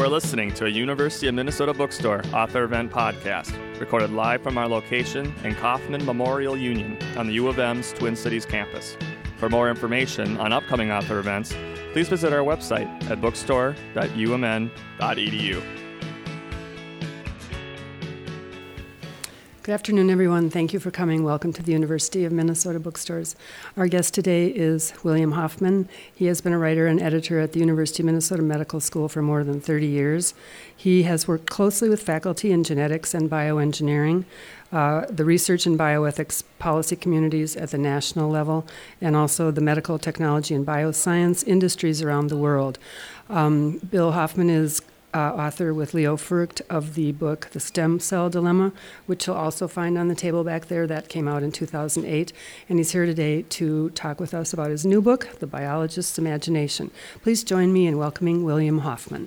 are listening to a University of Minnesota Bookstore author event podcast, recorded live from our location in Kauffman Memorial Union on the U of M's Twin Cities campus. For more information on upcoming author events, please visit our website at bookstore.umn.edu. Good afternoon, everyone. Thank you for coming. Welcome to the University of Minnesota Bookstores. Our guest today is William Hoffman. He has been a writer and editor at the University of Minnesota Medical School for more than 30 years. He has worked closely with faculty in genetics and bioengineering, the research and bioethics policy communities at the national level, and also the medical technology and bioscience industries around the world. Bill Hoffman is author with Leo Furcht of the book The Stem Cell Dilemma, which you'll also find on the table back there. That came out in 2008. And he's here today to talk with us about his new book, The Biologist's Imagination. Please join me in welcoming William Hoffman.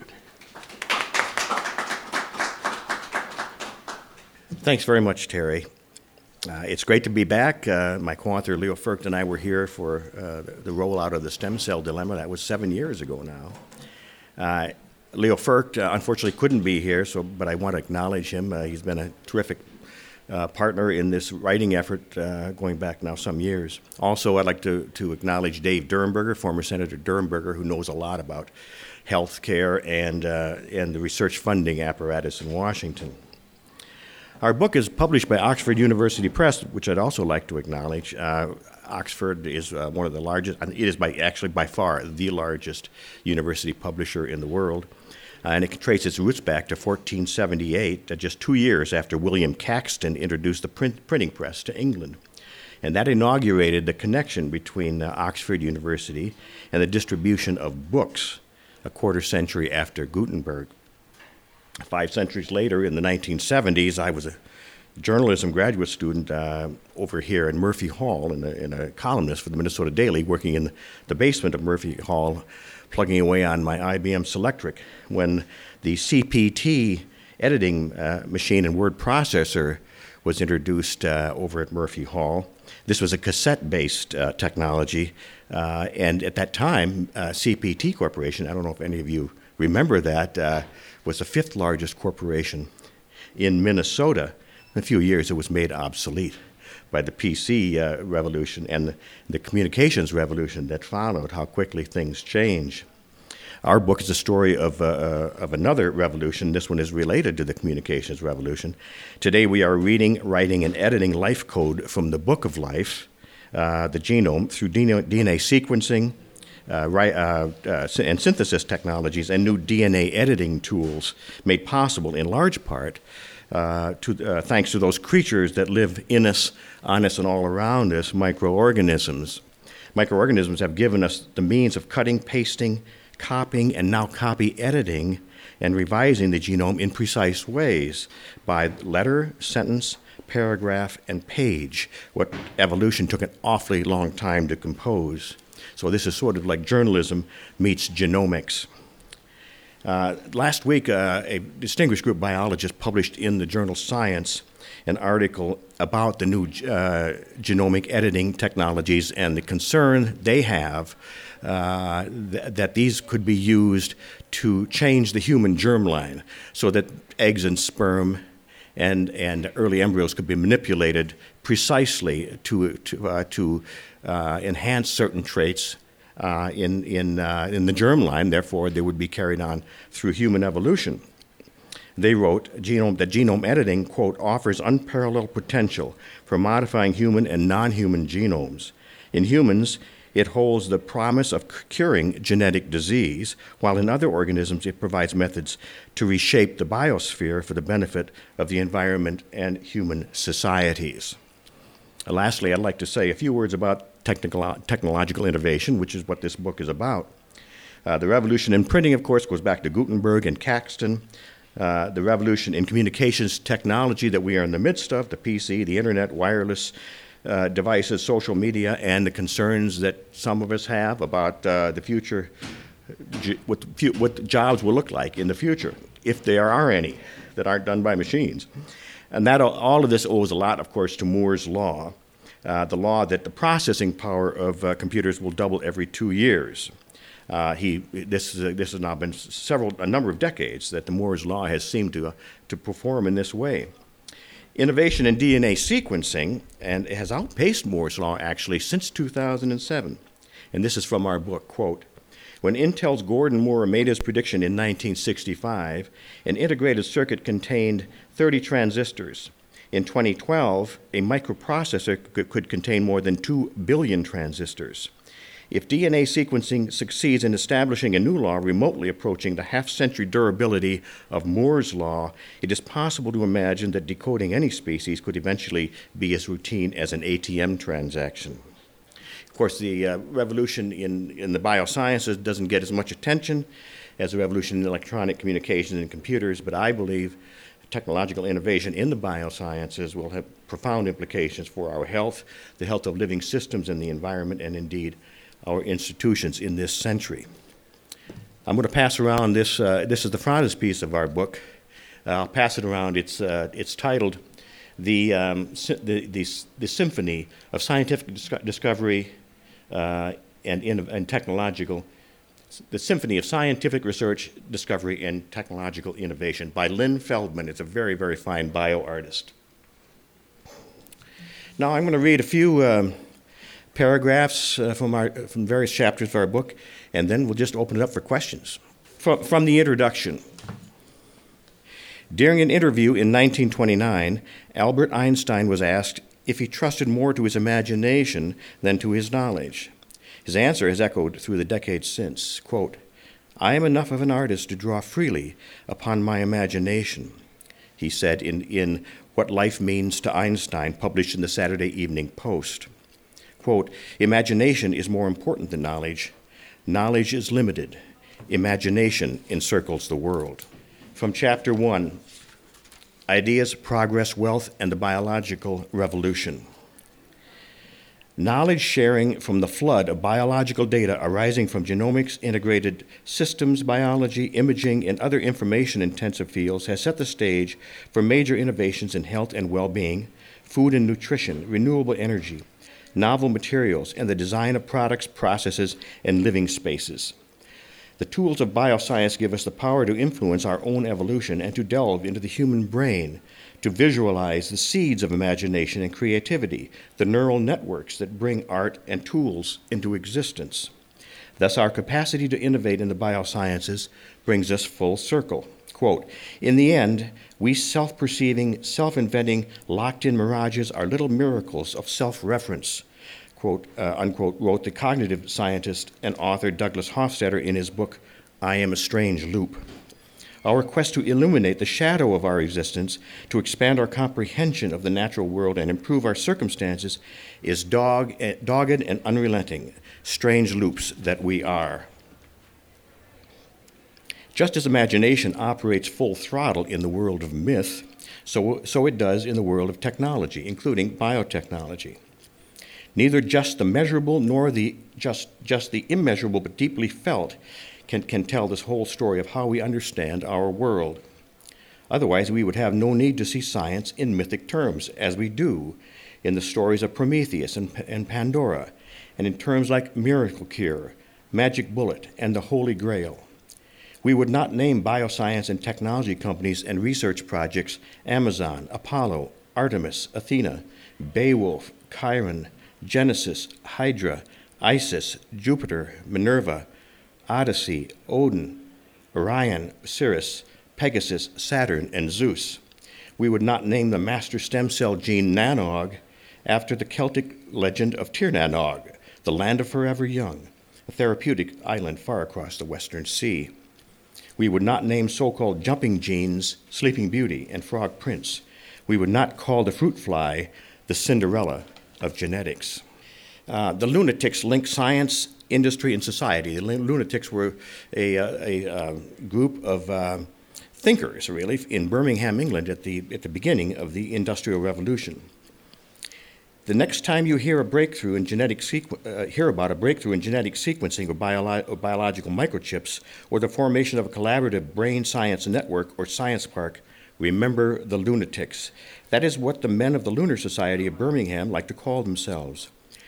Thanks very much, Terry. It's great to be back. My co-author Leo Furcht and I were here for the rollout of The Stem Cell Dilemma. That was 7 years ago now. Leo Furcht, unfortunately, couldn't be here, but I want to acknowledge him. He's been a terrific partner in this writing effort going back now some years. Also, I'd like to acknowledge Dave Durenberger, former Senator Durenberger, who knows a lot about health care and the research funding apparatus in Washington. Our book is published by Oxford University Press, which I'd also like to acknowledge. Oxford is one of the largest, it is by far the largest university publisher in the world. And it can trace its roots back to 1478, just 2 years after William Caxton introduced the printing press to England. And that inaugurated the connection between Oxford University and the distribution of books a quarter century after Gutenberg. 5 centuries later, in the 1970s, I was a journalism graduate student over here in Murphy Hall and a columnist for the Minnesota Daily, working in the basement of Murphy Hall, plugging away on my IBM Selectric, when the CPT editing machine and word processor was introduced over at Murphy Hall. This was a cassette-based technology, and at that time, CPT Corporation, I don't know if any of you remember that, was the 5th largest corporation in Minnesota. In a few years, it was made obsolete by the PC revolution and the communications revolution that followed, how quickly things change. Our book is a story of another revolution. This one is related to the communications revolution. Today we are reading, writing, and editing life code from the Book of Life, the genome, through DNA sequencing, and synthesis technologies and new DNA editing tools made possible in large part thanks to those creatures that live in us, on us, and all around us, microorganisms. Microorganisms have given us the means of cutting, pasting, copying, and now copy editing and revising the genome in precise ways by letter, sentence, paragraph, and page, what evolution took an awfully long time to compose. So this is sort of like journalism meets genomics. Last week, a distinguished group of biologists published in the journal Science an article about the new genomic editing technologies and the concern they have that these could be used to change the human germline so that eggs and sperm and early embryos could be manipulated precisely to enhance certain traits in the germline. Therefore, they would be carried on through human evolution. They wrote that genome editing, quote, offers unparalleled potential for modifying human and non-human genomes. In humans, it holds the promise of curing genetic disease, while in other organisms it provides methods to reshape the biosphere for the benefit of the environment and human societies. Lastly, I'd like to say a few words about technological innovation, which is what this book is about. The revolution in printing, of course, goes back to Gutenberg and Caxton. The revolution in communications technology that we are in the midst of, the PC, the internet, wireless devices, social media, and the concerns that some of us have about the future, what jobs will look like in the future, if there are any that aren't done by machines. And that all of this owes a lot, of course, to Moore's law, the law that the processing power of computers will double every 2 years. This has now been a number of decades that the Moore's Law has seemed to perform in this way. Innovation in DNA sequencing and has outpaced Moore's Law actually since 2007. And this is from our book, quote, "When Intel's Gordon Moore made his prediction in 1965, an integrated circuit contained 30 transistors. In 2012, a microprocessor could contain more than 2 billion transistors. If DNA sequencing succeeds in establishing a new law remotely approaching the half-century durability of Moore's Law, it is possible to imagine that decoding any species could eventually be as routine as an ATM transaction." Of course, the revolution in the biosciences doesn't get as much attention as the revolution in electronic communications and computers, but I believe technological innovation in the biosciences will have profound implications for our health, the health of living systems and the environment, and indeed our institutions in this century. I'm going to pass around this. This is the frontispiece of our book. I'll pass it around. It's titled the Symphony of Scientific Discovery and Technological. The Symphony of Scientific Research, Discovery, and Technological Innovation by Lynn Feldman. It's a very, very fine bioartist. Now I'm going to read a few paragraphs from various chapters of our book, and then we'll just open it up for questions. From the introduction. During an interview in 1929, Albert Einstein was asked if he trusted more to his imagination than to his knowledge. His answer has echoed through the decades since, quote, "I am enough of an artist to draw freely upon my imagination," he said in What Life Means to Einstein, published in the Saturday Evening Post. Quote, "Imagination is more important than knowledge. Knowledge is limited. Imagination encircles the world." From Chapter 1, Ideas, Progress, Wealth, and the Biological Revolution. Knowledge sharing from the flood of biological data arising from genomics, integrated systems biology, imaging, and other information-intensive fields has set the stage for major innovations in health and well-being, food and nutrition, renewable energy, novel materials, and the design of products, processes, and living spaces. The tools of bioscience give us the power to influence our own evolution and to delve into the human brain, to visualize the seeds of imagination and creativity, the neural networks that bring art and tools into existence. Thus, our capacity to innovate in the biosciences brings us full circle. Quote, "In the end, we self-perceiving, self-inventing, locked-in mirages are little miracles of self-reference," quote, unquote, wrote the cognitive scientist and author Douglas Hofstadter in his book, I Am a Strange Loop. Our quest to illuminate the shadow of our existence, to expand our comprehension of the natural world and improve our circumstances is dogged and unrelenting, strange loops that we are. Just as imagination operates full throttle in the world of myth, so it does in the world of technology, including biotechnology. Neither just the measurable nor just the immeasurable but deeply felt can tell this whole story of how we understand our world. Otherwise, we would have no need to see science in mythic terms, as we do in the stories of Prometheus and Pandora, and in terms like miracle cure, magic bullet, and the Holy Grail. We would not name bioscience and technology companies and research projects Amazon, Apollo, Artemis, Athena, Beowulf, Chiron, Genesis, Hydra, Isis, Jupiter, Minerva, Odyssey, Odin, Orion, Sirius, Pegasus, Saturn, and Zeus. We would not name the master stem cell gene Nanog after the Celtic legend of Tir na Nog, the land of forever young, a therapeutic island far across the Western Sea. We would not name so-called jumping genes Sleeping Beauty and Frog Prince. We would not call the fruit fly the Cinderella of genetics. The lunatics link science, industry, and society. The lunatics were a group of thinkers, really, in Birmingham, England, at the beginning of the Industrial Revolution. The next time you hear about a breakthrough in genetic sequencing or biological microchips, or the formation of a collaborative brain science network or science park, remember the lunatics. That is what the men of the Lunar Society of Birmingham like to call themselves.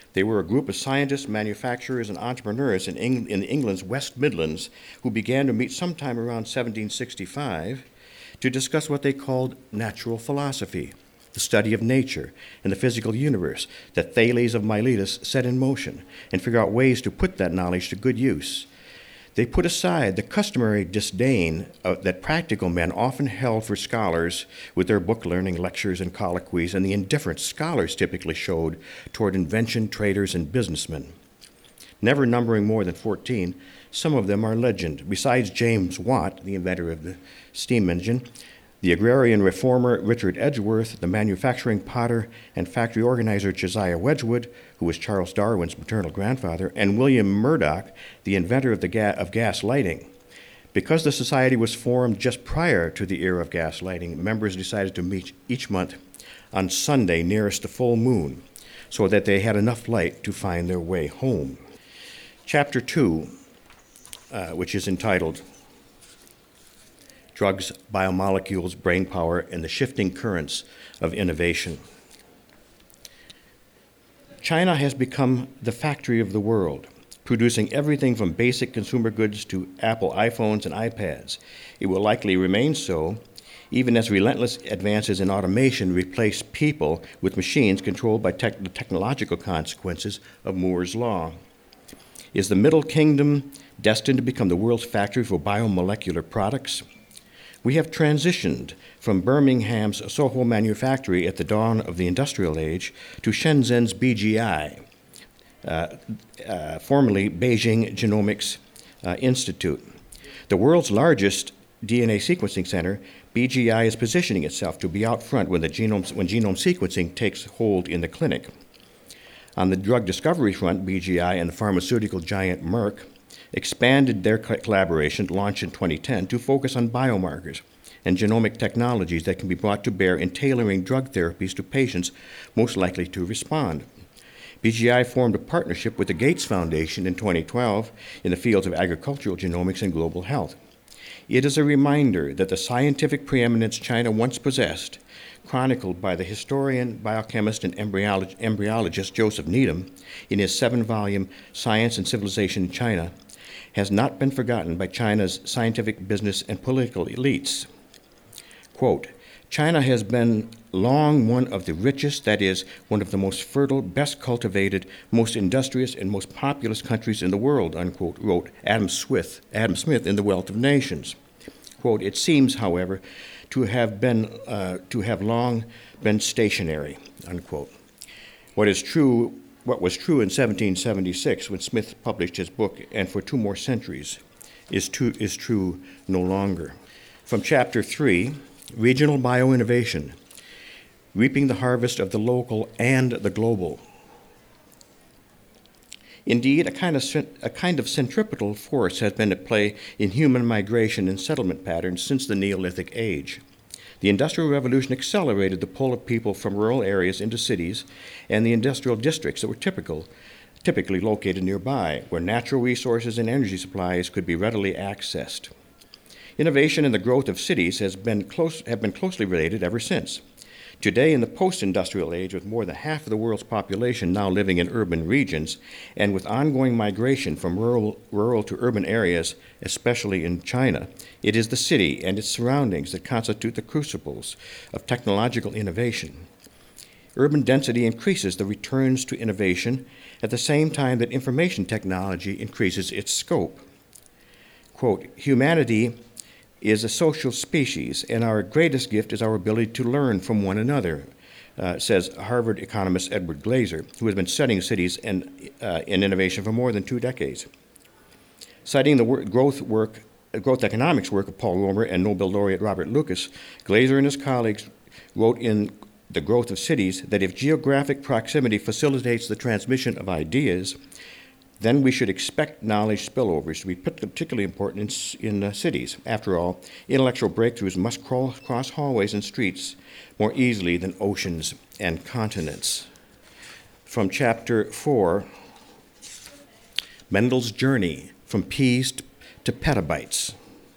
They were a group of scientists, manufacturers, and entrepreneurs in England's West Midlands who began to meet sometime around 1765 to discuss what they called natural philosophy, the study of nature and the physical universe that Thales of Miletus set in motion, and figure out ways to put that knowledge to good use. They put aside the customary disdain that practical men often held for scholars with their book-learning lectures and colloquies, and the indifference scholars typically showed toward invention, traders, and businessmen. Never numbering more than 14, some of them are legend. Besides James Watt, the inventor of the steam engine, the agrarian reformer Richard Edgeworth, the manufacturing potter and factory organizer Josiah Wedgwood, who was Charles Darwin's maternal grandfather, and William Murdoch, the inventor of gas lighting. Because the society was formed just prior to the era of gas lighting, members decided to meet each month on Sunday nearest the full moon so that they had enough light to find their way home. Chapter 2, which is entitled Drugs, Biomolecules, Brain Power, and the Shifting Currents of Innovation. China has become the factory of the world, producing everything from basic consumer goods to Apple iPhones and iPads. It will likely remain so, even as relentless advances in automation replace people with machines controlled by the technological consequences of Moore's Law. Is the Middle Kingdom destined to become the world's factory for biomolecular products? We have transitioned from Birmingham's Soho manufactory at the dawn of the industrial age to Shenzhen's BGI, formerly Beijing Genomics Institute. The world's largest DNA sequencing center, BGI is positioning itself to be out front when genome sequencing takes hold in the clinic. On the drug discovery front, BGI and the pharmaceutical giant Merck expanded their collaboration, launched in 2010, to focus on biomarkers and genomic technologies that can be brought to bear in tailoring drug therapies to patients most likely to respond. BGI formed a partnership with the Gates Foundation in 2012 in the fields of agricultural genomics and global health. It is a reminder that the scientific preeminence China once possessed, chronicled by the historian, biochemist, and embryologist Joseph Needham in his 7-volume Science and Civilization in China, has not been forgotten by China's scientific, business, and political elites. Quote, China has been long one of the richest, that is, one of the most fertile, best cultivated, most industrious, and most populous countries in the world, unquote, wrote Adam Smith in The Wealth of Nations. Quote, it seems, however, to have long been stationary, unquote. What was true in 1776 when Smith published his book, and for 2 more centuries, is true no longer. From Chapter 3, Regional Bioinnovation, Reaping the Harvest of the Local and the Global. Indeed, a kind of centripetal force has been at play in human migration and settlement patterns since the Neolithic age. The Industrial Revolution accelerated the pull of people from rural areas into cities and the industrial districts that were typically located nearby, where natural resources and energy supplies could be readily accessed. Innovation and the growth of cities have been closely related ever since. Today, in the post-industrial age, with more than half of the world's population now living in urban regions, and with ongoing migration from rural to urban areas, especially in China, it is the city and its surroundings that constitute the crucibles of technological innovation. Urban density increases the returns to innovation at the same time that information technology increases its scope. Quote, humanity is a social species, and our greatest gift is our ability to learn from one another, says Harvard economist Edward Glaser, who has been studying cities and innovation for more than 2 decades. Citing the growth economics work of Paul Romer and Nobel laureate Robert Lucas, Glaser and his colleagues wrote in The Growth of Cities that if geographic proximity facilitates the transmission of ideas, then we should expect knowledge spillovers to be particularly important in cities. After all, intellectual breakthroughs must cross hallways and streets more easily than oceans and continents. From Chapter 4, Mendel's Journey from Peas to Petabytes.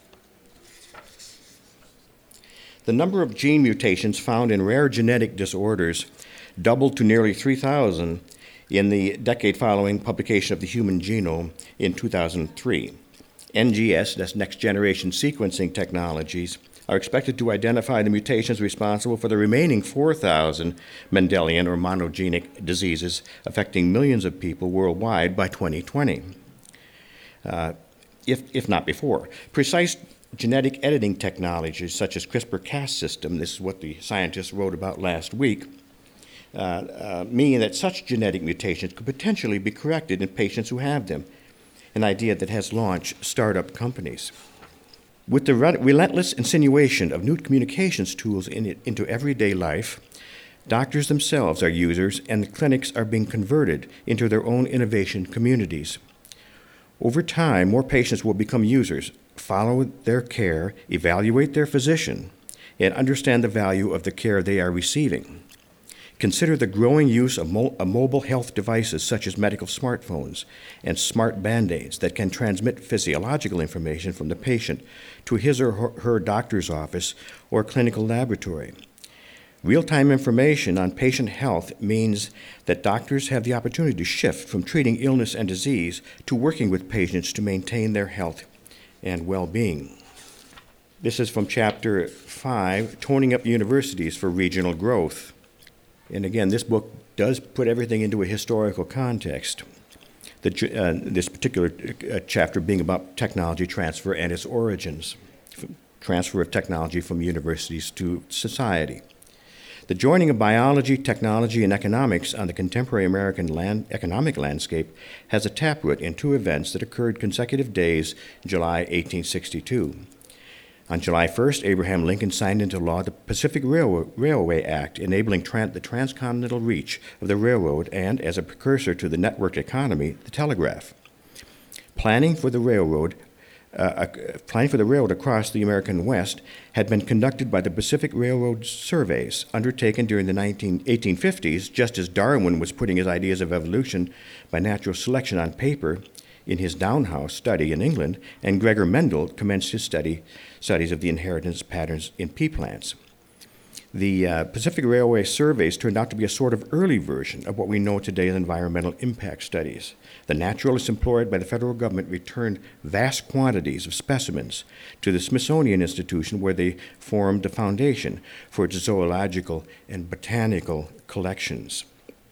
The number of gene mutations found in rare genetic disorders doubled to nearly 3,000 in the decade following publication of the Human Genome in 2003. NGS, that's next generation sequencing technologies, are expected to identify the mutations responsible for the remaining 4,000 Mendelian or monogenic diseases affecting millions of people worldwide by 2020, if not before. Precise genetic editing technologies such as CRISPR-Cas system, this is what the scientists wrote about last week, mean that such genetic mutations could potentially be corrected in patients who have them, an idea that has launched startup companies. With the relentless insinuation of new communications tools into everyday life, doctors themselves are users, and the clinics are being converted into their own innovation communities. Over time, more patients will become users, follow their care, evaluate their physician, and understand the value of the care they are receiving. Consider the growing use of mobile health devices such as medical smartphones and smart Band-Aids that can transmit physiological information from the patient to his or her doctor's office or clinical laboratory. Real-time information on patient health means that doctors have the opportunity to shift from treating illness and disease to working with patients to maintain their health and well-being. This is from Chapter 5, Toning Up Universities for Regional Growth. And again, this book does put everything into a historical context. This particular chapter being about technology transfer and its origins, transfer of technology from universities to society. The joining of biology, technology, and economics on the contemporary American economic landscape has a taproot in two events that occurred consecutive days in July 1862. On July 1st, Abraham Lincoln signed into law the Pacific Railway Act, enabling the transcontinental reach of the railroad and, as a precursor to the networked economy, the telegraph. Planning for the railroad across the American West had been conducted by the Pacific Railroad surveys, undertaken during the 1850s, just as Darwin was putting his ideas of evolution by natural selection on paper in his Down House study in England, and Gregor Mendel commenced his studies of the inheritance patterns in pea plants. The Pacific Railway surveys turned out to be a sort of early version of what we know today as environmental impact studies. The naturalists employed by the federal government returned vast quantities of specimens to the Smithsonian Institution, where they formed the foundation for its zoological and botanical collections.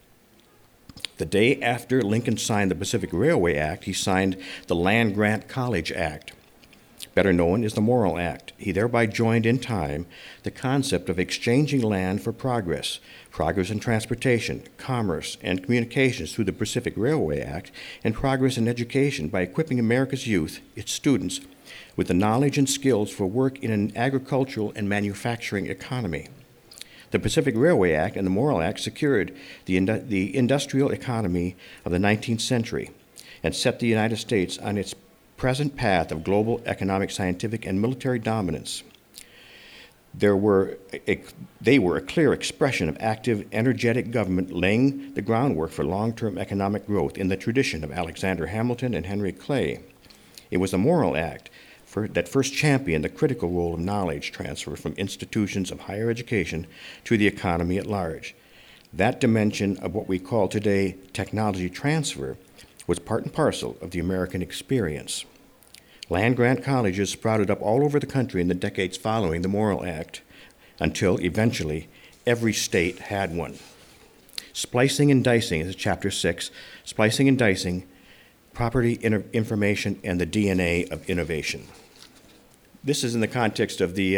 The day after Lincoln signed the Pacific Railway Act, he signed the Land Grant College Act, better known as the Morrill Act. He thereby joined in time the concept of exchanging land for progress in transportation, commerce, and communications through the Pacific Railway Act, and progress in education by equipping America's youth, its students, with the knowledge and skills for work in an agricultural and manufacturing economy. The Pacific Railway Act and the Morrill Act secured the industrial economy of the 19th century and set the United States on its present path of global economic, scientific, and military dominance. They were a clear expression of active, energetic government laying the groundwork for long-term economic growth in the tradition of Alexander Hamilton and Henry Clay. It was the Morrill Act that first championed the critical role of knowledge transfer from institutions of higher education to the economy at large. That dimension of what we call today technology transfer was part and parcel of the American experience. Land-grant colleges sprouted up all over the country in the decades following the Morrill Act, until eventually every state had one. Splicing and dicing is Chapter 6, Splicing and Dicing, Property Information, and the DNA of Innovation. This is in the context of the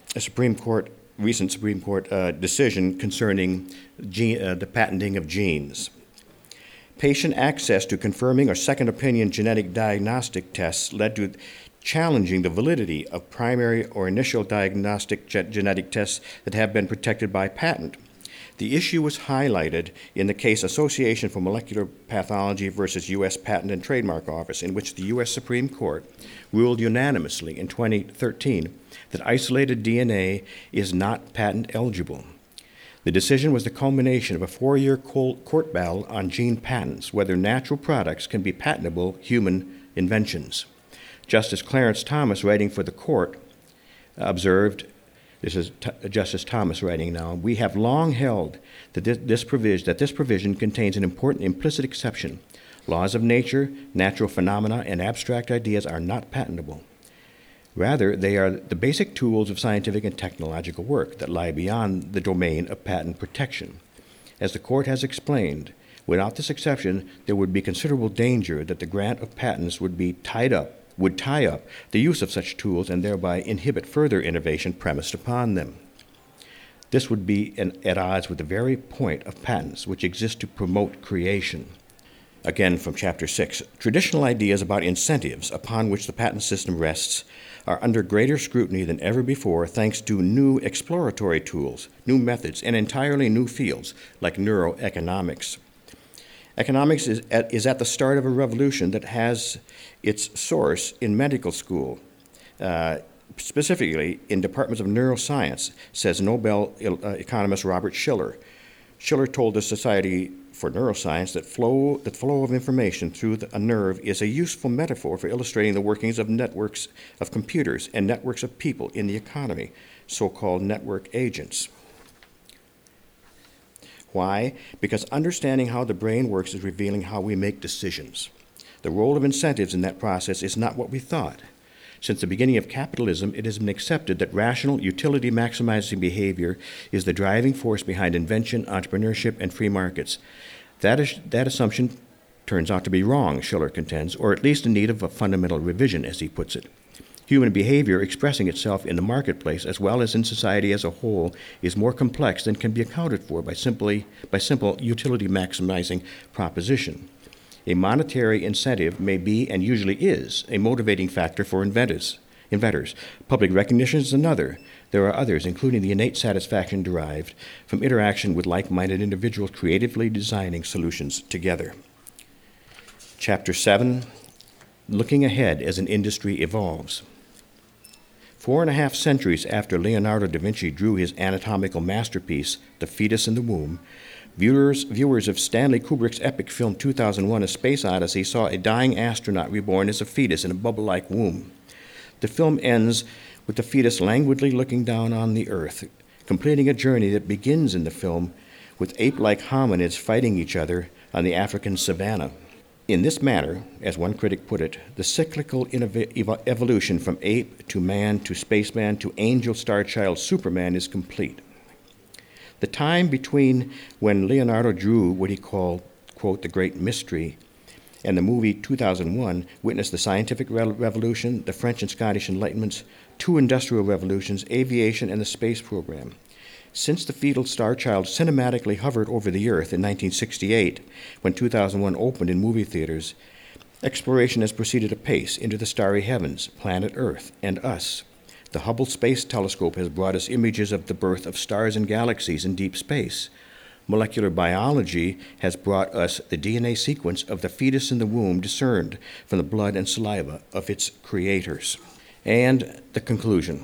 recent Supreme Court decision concerning the patenting of genes. Patient access to confirming or second opinion genetic diagnostic tests led to challenging the validity of primary or initial diagnostic genetic tests that have been protected by patent. The issue was highlighted in the case Association for Molecular Pathology versus U.S. Patent and Trademark Office, in which the U.S. Supreme Court ruled unanimously in 2013 that isolated DNA is not patent eligible. The decision was the culmination of a 4-year court battle on gene patents, whether natural products can be patentable human inventions. Justice Clarence Thomas, writing for the court, observed, This is Justice Thomas writing now. We have long held that this provision contains an important implicit exception. Laws of nature, natural phenomena, and abstract ideas are not patentable. Rather, they are the basic tools of scientific and technological work that lie beyond the domain of patent protection. As the Court has explained, without this exception, there would be considerable danger that the grant of patents would tie up the use of such tools and thereby inhibit further innovation premised upon them. This would be at odds with the very point of patents, which exist to promote creation. Again, from Chapter 6, traditional ideas about incentives upon which the patent system rests are under greater scrutiny than ever before thanks to new exploratory tools, new methods, and entirely new fields like neuroeconomics. Economics is at the start of a revolution that has its source in medical school, specifically in departments of neuroscience, says Nobel economist Robert Shiller. Shiller told the Society for Neuroscience that the flow of information through a nerve is a useful metaphor for illustrating the workings of networks of computers and networks of people in the economy, so-called network agents. Why? Because understanding how the brain works is revealing how we make decisions. The role of incentives in that process is not what we thought. Since the beginning of capitalism, it has been accepted that rational, utility-maximizing behavior is the driving force behind invention, entrepreneurship, and free markets. That assumption turns out to be wrong, Shiller contends, or at least in need of a fundamental revision, as he puts it. Human behavior expressing itself in the marketplace as well as in society as a whole is more complex than can be accounted for by simple utility-maximizing proposition. A monetary incentive may be, and usually is, a motivating factor for inventors. Public recognition is another. There are others, including the innate satisfaction derived from interaction with like-minded individuals creatively designing solutions together. Chapter 7, Looking Ahead as an Industry Evolves. 4.5 centuries after Leonardo da Vinci drew his anatomical masterpiece, The Fetus in the Womb, viewers of Stanley Kubrick's epic film 2001: A Space Odyssey saw a dying astronaut reborn as a fetus in a bubble-like womb. The film ends with the fetus languidly looking down on the Earth, completing a journey that begins in the film with ape-like hominids fighting each other on the African savanna. In this manner, as one critic put it, the cyclical evolution from ape to man to spaceman to angel, star child, Superman is complete. The time between when Leonardo drew what he called, quote, the Great Mystery, and the movie 2001 witnessed the scientific revolution, the French and Scottish Enlightenments, 2 industrial revolutions, aviation, and the space program. Since the fetal star child cinematically hovered over the Earth in 1968, when 2001 opened in movie theaters, exploration has proceeded apace into the starry heavens, planet Earth, and us. The Hubble Space Telescope has brought us images of the birth of stars and galaxies in deep space. Molecular biology has brought us the DNA sequence of the fetus in the womb discerned from the blood and saliva of its creators. And the conclusion.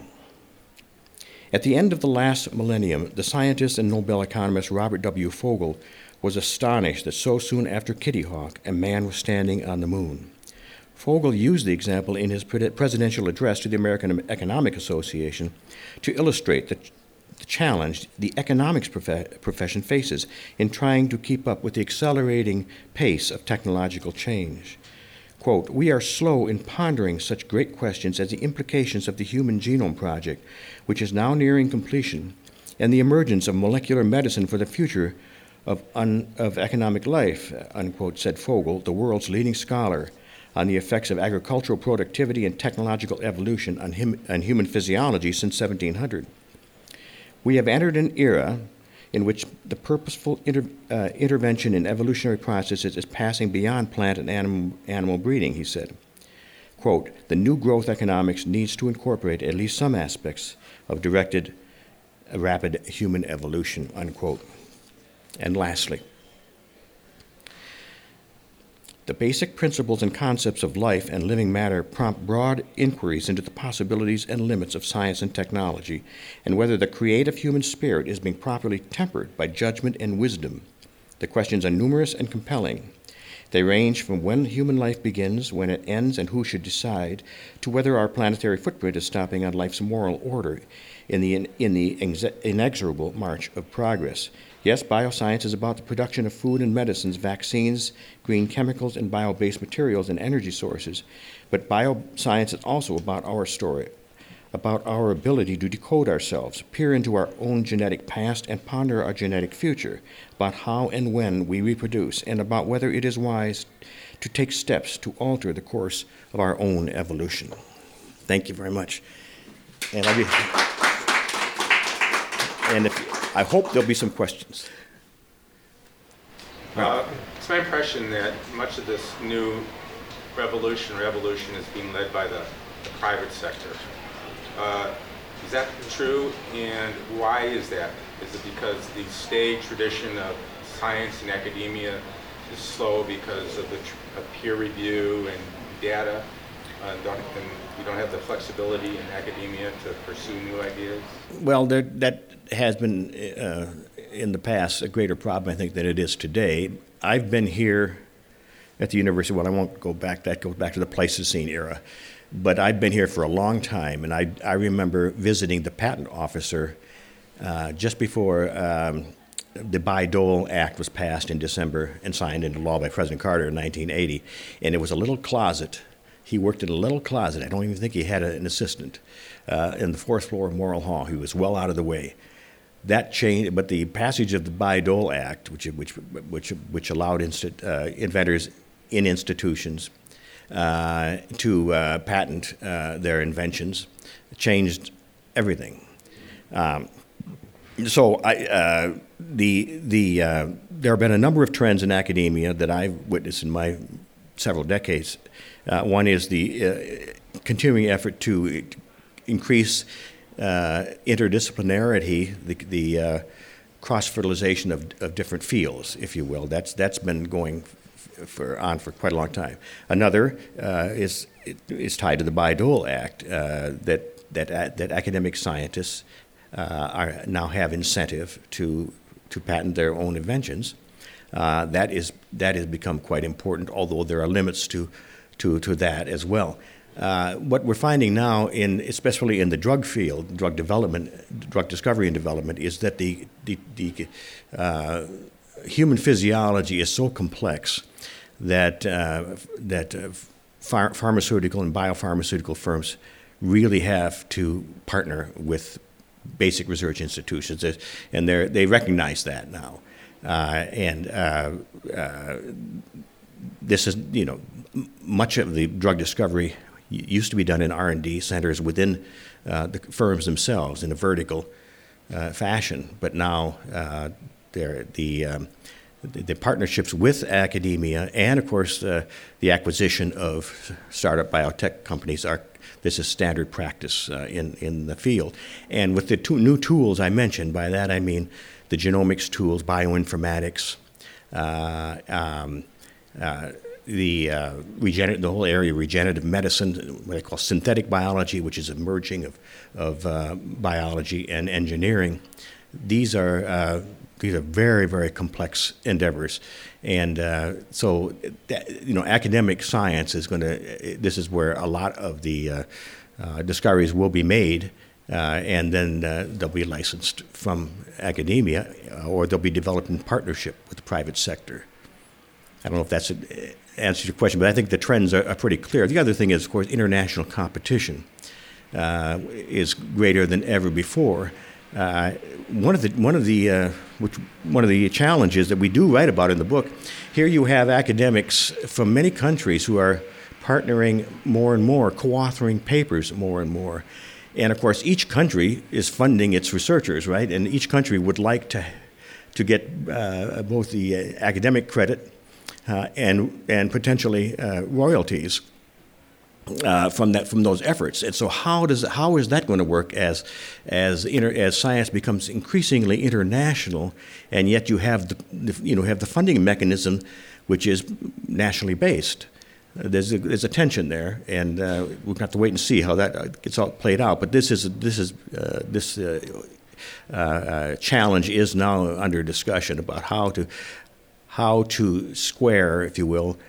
At the end of the last millennium, the scientist and Nobel economist Robert W. Fogel was astonished that so soon after Kitty Hawk, a man was standing on the moon. Fogel used the example in his presidential address to the American Economic Association to illustrate the challenge the economics profession faces in trying to keep up with the accelerating pace of technological change. Quote, we are slow in pondering such great questions as the implications of the Human Genome Project, which is now nearing completion, and the emergence of molecular medicine for the future of economic life, unquote, said Fogel, the world's leading scholar on the effects of agricultural productivity and technological evolution on human physiology since 1700. We have entered an era in which the purposeful intervention in evolutionary processes is passing beyond plant and animal breeding, he said. Quote, the new growth economics needs to incorporate at least some aspects of directed rapid human evolution, unquote. And lastly, the basic principles and concepts of life and living matter prompt broad inquiries into the possibilities and limits of science and technology, and whether the creative human spirit is being properly tempered by judgment and wisdom. The questions are numerous and compelling. They range from when human life begins, when it ends, and who should decide, to whether our planetary footprint is stopping on life's moral order in the inexorable march of progress. Yes, bioscience is about the production of food and medicines, vaccines, green chemicals, and bio-based materials and energy sources. But bioscience is also about our story, about our ability to decode ourselves, peer into our own genetic past, and ponder our genetic future, about how and when we reproduce, and about whether it is wise to take steps to alter the course of our own evolution. Thank you very much. And I hope there'll be some questions. It's my impression that much of this new revolution is being led by the private sector. Is that true, and why is that? Is it because the staid tradition of science and academia is slow because of peer review and data, and we don't have the flexibility in academia to pursue new ideas? Well, that has been in the past a greater problem, I think, than it is today. I've been here at the university. Well, I won't go back. That goes back to the Pleistocene era. But I've been here for a long time, and I remember visiting the patent officer just before the Bayh-Dole Act was passed in December and signed into law by President Carter in 1980. And it was a little closet. He worked in a little closet. I don't even think he had an assistant in the fourth floor of Morrill Hall. He was well out of the way. That changed, but the passage of the Bayh-Dole Act, which allowed inventors in institutions to patent their inventions, changed everything. So there have been a number of trends in academia that I've witnessed in my several decades. One is the continuing effort to increase interdisciplinarity, the cross-fertilization of different fields, if you will. That's been going on for quite a long time. Another is tied to the Bayh-Dole Act, that academic scientists now have incentive to patent their own inventions. That has become quite important, although there are limits to that as well. What we're finding now, especially in the drug field, drug discovery and development, is that the human physiology is so complex that pharmaceutical and biopharmaceutical firms really have to partner with basic research institutions, and they recognize that now. This is, much of the drug discovery used to be done in R&D centers within the firms themselves in a vertical fashion, but now the partnerships with academia and, of course, the acquisition of startup biotech companies this is standard practice in the field. And with the two new tools I mentioned, by that I mean the genomics tools, bioinformatics, the whole area of regenerative medicine, what they call synthetic biology, which is a merging of biology and engineering. These are very, very complex endeavors, and so academic science is this is where a lot of the discoveries will be made, and then they'll be licensed from academia, or they'll be developed in partnership with the private sector. I don't know if that's answers your question, but I think the trends are pretty clear. The other thing is, of course, international competition is greater than ever before. One of the challenges that we do write about in the book, here you have academics from many countries who are partnering more and more, co-authoring papers more and more. And of course, each country is funding its researchers, right? And each country would like to get both the academic credit and potentially royalties from those efforts. And so how is that going to work as science becomes increasingly international, and yet you have the funding mechanism which is nationally based? There's a tension there, and we'll have to wait and see how that gets all played out. But this challenge is now under discussion about how to square, if you will,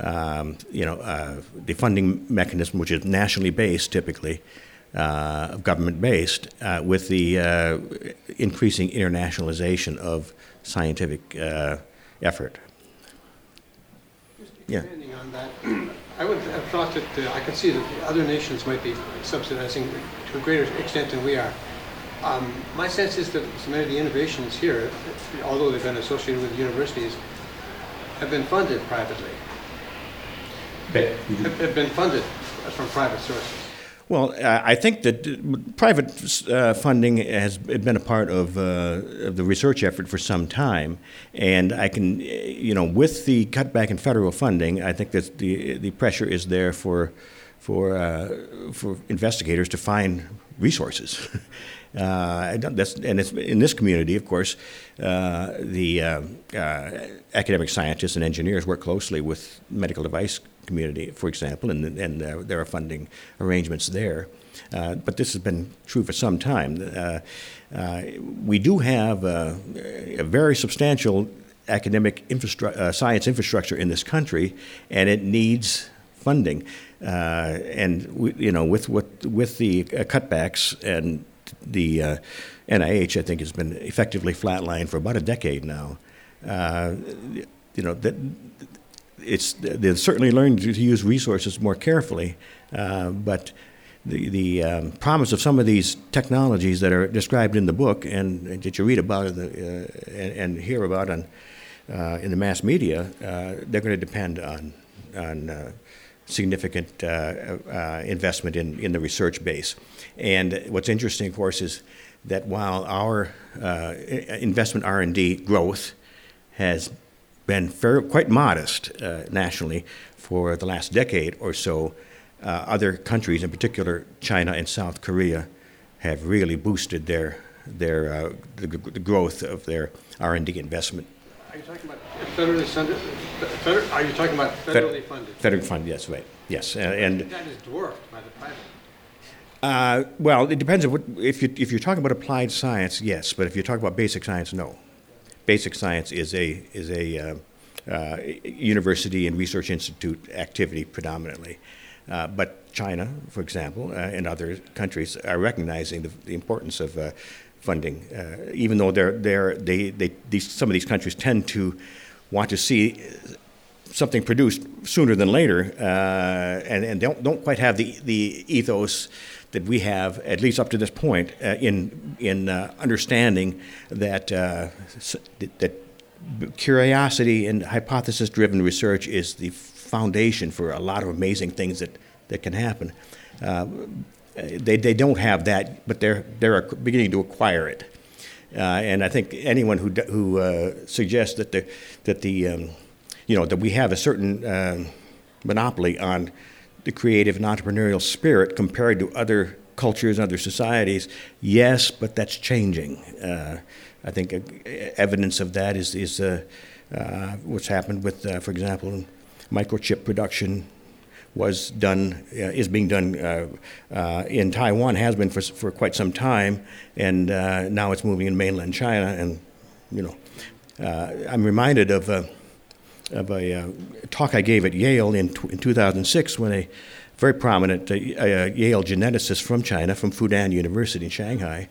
the funding mechanism, which is nationally based typically, government based, with the increasing internationalization of scientific effort. Yeah. Expanding on that, I would have thought that I could see that other nations might be subsidizing to a greater extent than we are. My sense is that so many of the innovations here, although they've been associated with universities, have been funded privately. Have been funded from private sources. Well, I think that private funding has been a part of the research effort for some time, and I can, with the cutback in federal funding, I think that the pressure is there for investigators to find resources. And it's in this community, of course, the academic scientists and engineers work closely with medical device community, for example, and there are funding arrangements there. But this has been true for some time. We do have a very substantial academic science infrastructure in this country, and it needs funding. And with the cutbacks, and the NIH, I think, has been effectively flatlined for about a decade now. They've certainly learned to use resources more carefully, but the promise of some of these technologies that are described in the book and that you read about and hear about in the mass media, they're going to depend on significant investment in the research base. And what's interesting, of course, is that while our investment R&D growth has been quite modest nationally for the last decade or so, other countries, in particular China and South Korea, have really boosted the growth of their R&D investment. Are you talking about federally funded? Are you talking about federally funded? Federally funded, yes, right. Yes, and that is dwarfed by the private. Well, it depends on if you're talking about applied science, yes, but if you're talking about basic science, no. Basic science is a university and research institute activity predominantly, but China, for example, and other countries are recognizing the importance of funding, even though some of these countries tend to want to see something produced sooner than later, and don't quite have the ethos that we have, at least up to this point, in understanding that curiosity and hypothesis-driven research is the foundation for a lot of amazing things that can happen. They don't have that, but they're beginning to acquire it. And I think anyone who suggests that we have a certain monopoly on the creative and entrepreneurial spirit compared to other cultures, other societies, yes, but that's changing. I think evidence of that is what's happened with, for example, microchip production is being done in Taiwan, has been for quite some time, and now it's moving in mainland China. And I'm reminded of a talk I gave at Yale in 2006 when a very prominent Yale geneticist from China, from Fudan University in Shanghai,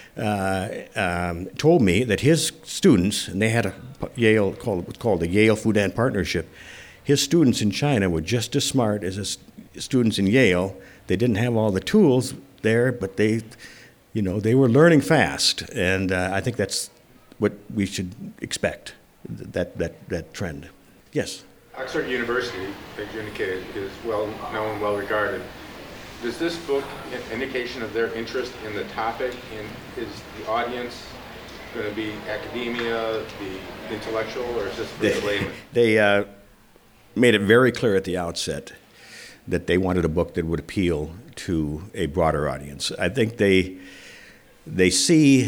told me that his students, and they had what's called the Yale-Fudan Partnership, his students in China were just as smart as his students in Yale. They didn't have all the tools there, but they were learning fast, and I think that's what we should expect, that trend. Yes? Oxford University, as you indicated, is well known, well regarded. Does this book an indication of their interest in the topic, and is the audience going to be academia, the intellectual, or is this for the layman? They made it very clear at the outset that they wanted a book that would appeal to a broader audience. I think they see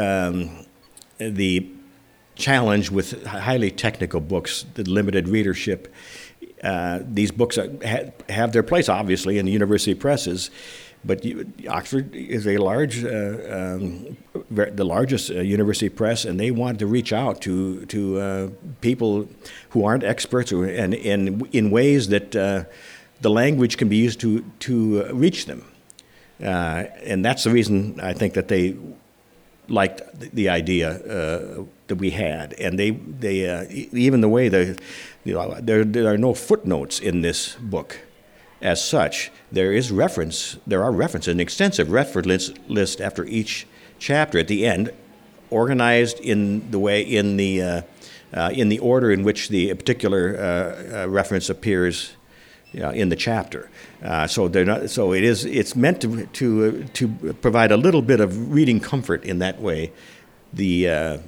the challenge with highly technical books, the limited readership. These books have their place, obviously, in the university presses, Oxford is a large, the largest university press, and they wanted to reach out to people who aren't experts, and in ways that the language can be used to reach them. And that's the reason I think that they liked the idea that we had, and they even the way there are no footnotes in this book. As such, there are references, an extensive reference list after each chapter at the end, organized in the order in which the particular reference appears in the chapter. It's meant to provide a little bit of reading comfort in that way. The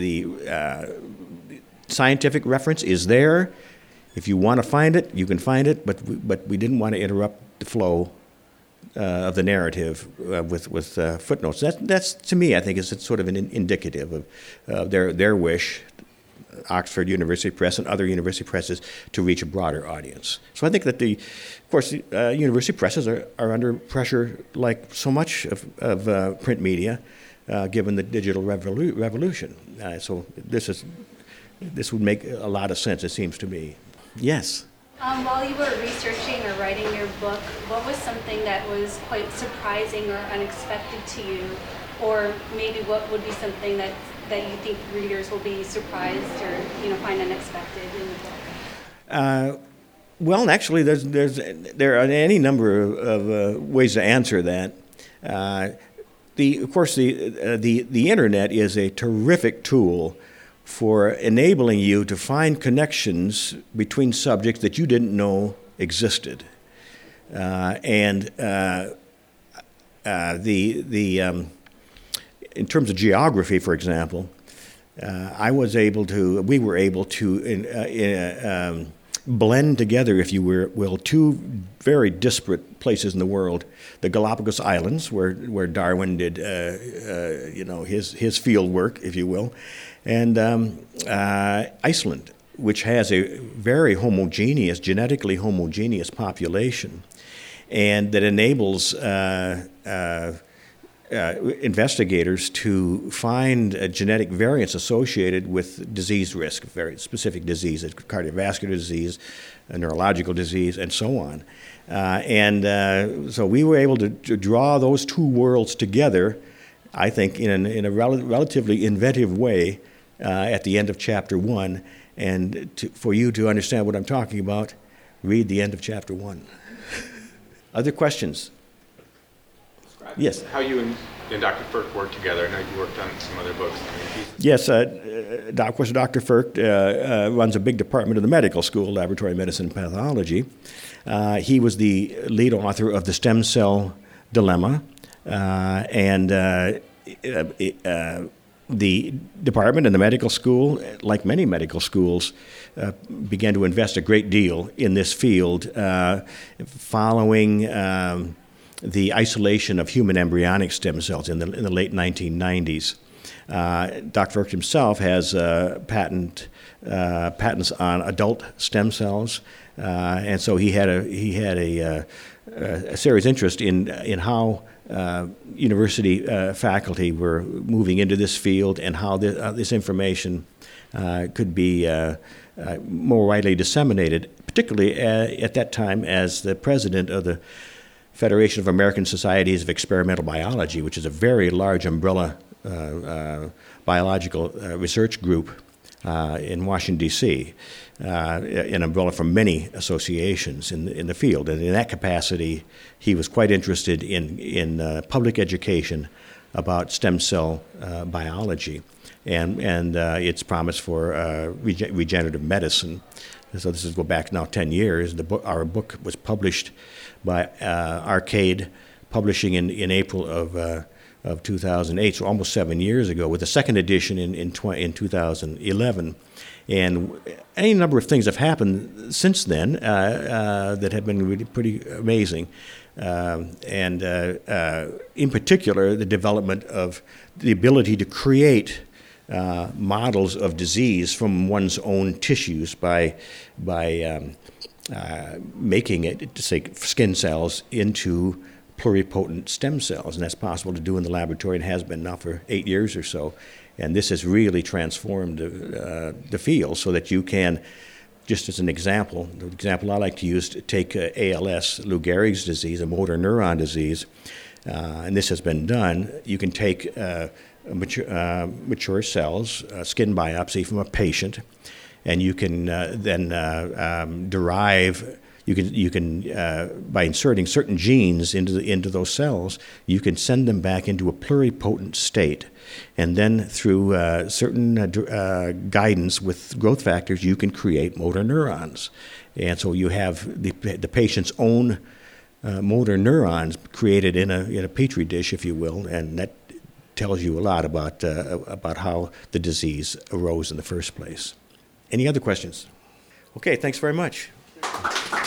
scientific reference is there. If you want to find it, you can find it, but we didn't want to interrupt the flow of the narrative with footnotes. That's to me, I think, is sort of an indicative of their wish, Oxford University Press and other university presses, to reach a broader audience. So I think that university presses are under pressure, like so much of print media, given the digital revolution. So this would make a lot of sense, it seems to me. Yes. While you were researching or writing your book, what was something that was quite surprising or unexpected to you? Or maybe what would be something that you think readers will be surprised or find unexpected in the book? Well, actually, there are any number of ways to answer that. Of course, the internet is a terrific tool for enabling you to find connections between subjects that you didn't know existed. In terms of geography, for example, we were able to blend together, if you will, two very disparate places in the world: the Galapagos Islands, where Darwin did his field work, if you will, and Iceland, which has a very genetically homogeneous population, and that enables investigators to find genetic variants associated with disease risk, very specific diseases, cardiovascular disease, neurological disease, and so on. So we were able to draw those two worlds together, I think, in a relatively inventive way at the end of Chapter 1. And for you to understand what I'm talking about, read the end of Chapter 1. Other questions? Yes. How you and Dr. Firk worked together. I know you worked on some other books. Yes. Of course, Dr. Firk runs a big department of the medical school, Laboratory Medicine and Pathology. He was the lead author of The Stem Cell Dilemma. The department and the medical school, like many medical schools, began to invest a great deal in this field following the isolation of human embryonic stem cells in the late 1990s. Dr. Firk himself has patents on adult stem cells, and so he had a serious interest in how university faculty were moving into this field and how this information could be more widely disseminated, particularly at that time as the president of the Federation of American Societies of Experimental Biology, which is a very large umbrella biological research group in Washington, D.C., an umbrella from many associations in the field. And in that capacity, he was quite interested in public education about stem cell biology and its promise for regenerative medicine. So this is go back now 10 years. Our book was published by Arcade Publishing in April of 2008, so almost 7 years ago, with a second edition in 2011. And any number of things have happened since then that have been really pretty amazing. In particular, the development of the ability to create models of disease from one's own tissues by making it, say, skin cells into pluripotent stem cells, and that's possible to do in the laboratory and has been now for 8 years or so. And this has really transformed the field so that you can, just as an example, the example I like to use, to take ALS, Lou Gehrig's disease, a motor neuron disease, and this has been done. You can take mature cells, skin biopsy from a patient, and you can then derive. You can by inserting certain genes into those cells, you can send them back into a pluripotent state, and then through certain guidance with growth factors, you can create motor neurons, and so you have the patient's own motor neurons created in a petri dish, if you will, and that tells you a lot about how the disease arose in the first place. Any other questions? Okay, thanks very much.